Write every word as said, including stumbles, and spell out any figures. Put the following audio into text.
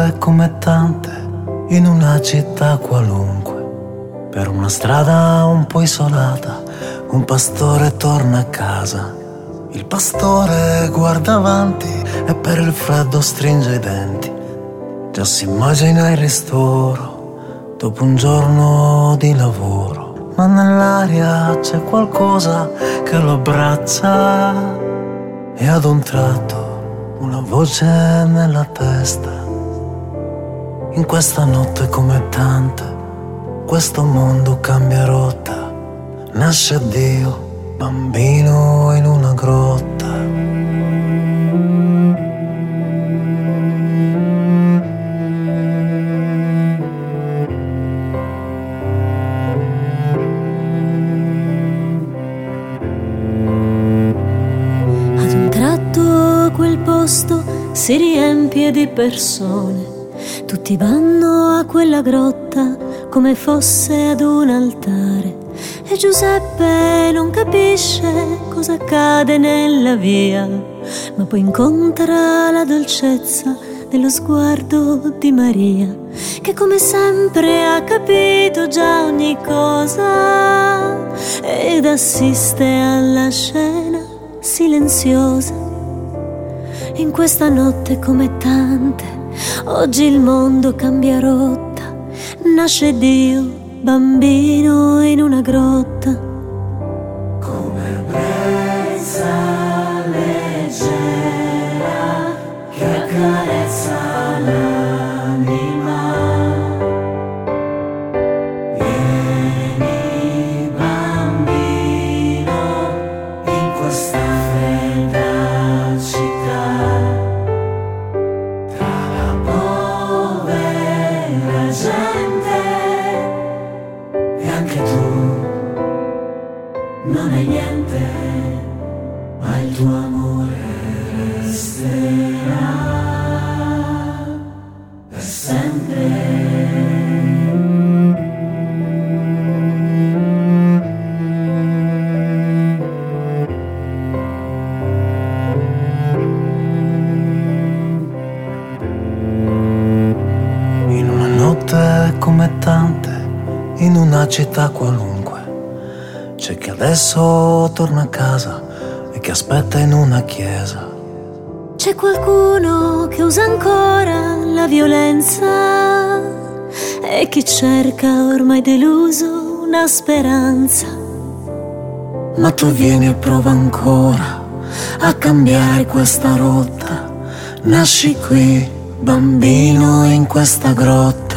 notte come tante, in una città qualunque, per una strada un po' isolata, un pastore torna a casa. Il pastore guarda avanti e per il freddo stringe i denti. Già si immagina il ristoro dopo un giorno di lavoro, ma nell'aria c'è qualcosa che lo abbraccia e ad un tratto una voce nella testa. In questa notte come tante, questo mondo cambia rotta. Nasce Dio, bambino in una grotta. Ad un tratto quel posto si riempie di persone. Tutti vanno a quella grotta come fosse ad un altare. E Giuseppe non capisce cosa accade nella via, ma poi incontra la dolcezza dello sguardo di Maria, che come sempre ha capito già ogni cosa ed assiste alla scena silenziosa. In questa notte come tante, oggi il mondo cambia rotta. Nasce Dio, bambino in una grotta. Come brezza leggera che accarezza l'anima. Vieni bambino in questa fredda città, tra la povera gente. E anche tu non hai niente, ma il tuo amore resterà per sempre. In una notte come tante, in una città qualunque, c'è chi adesso torna a casa e chi aspetta in una chiesa. C'è qualcuno che usa ancora la violenza e chi cerca ormai deluso una speranza. Ma tu vieni e prova ancora a cambiare questa rotta. Nasci qui, bambino, in questa grotta.